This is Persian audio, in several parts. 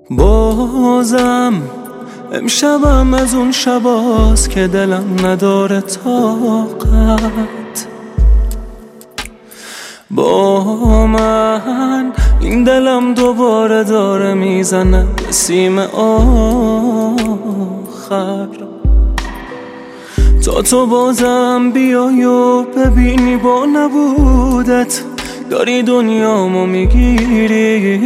بازم امشبم از اون شباست که دلم نداره طاقت. با من این دلم دوباره داره میزنه به سیم آخر. تا تو بازم بیای و ببینی با نبودت داری دنیامو میگیری.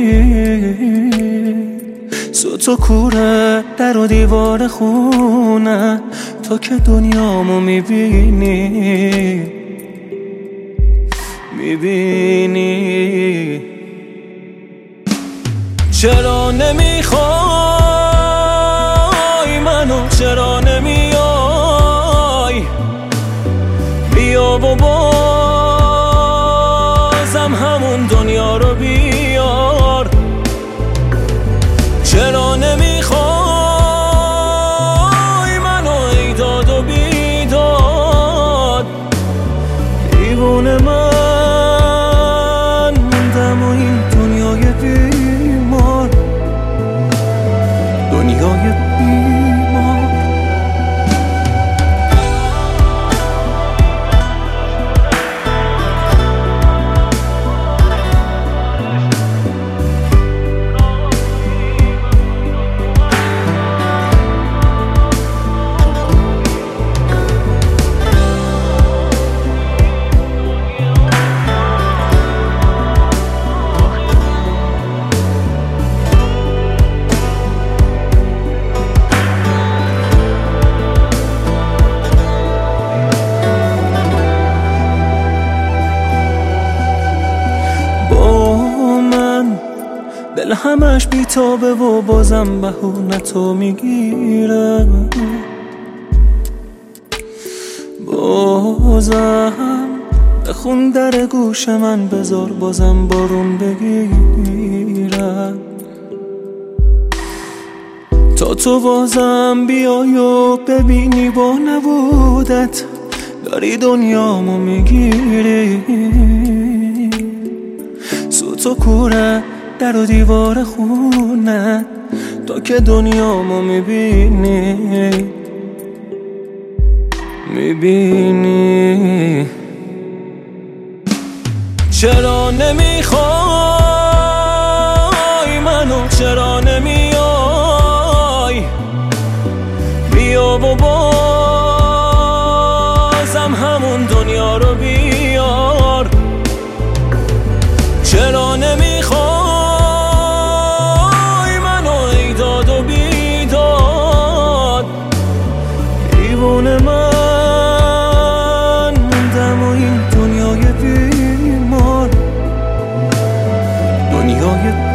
سوت و کوره در و دیوار خونه تا که دنیامو میبینی. چرا نمیخوای منو، چرا نمیای؟ بیا و بازم همون دنیا رو بیار. چرا نمیخوای منو ای داد و بیداد؟ دیوونه من موندم و این دنیای بیمار، دنیای بیمار. دل همش بیتابه و بازم بهونتو میگیره. بازم بخون در گوش من بذار بازم بارون بگیره. تا تو بازم بیای و ببینی با نبودت داری دنیامو میگیری. سوت و کوره در و دیوار خونه تا که دنیامو میبینی. چرا نمیخوای منو، چرا نمیای؟ بیا و بازم همون دنیا رو بیار. چرا نمیخوای منو ای داد و بیداد؟ دیوونه من موندم و این دنیای بیمار، دنیای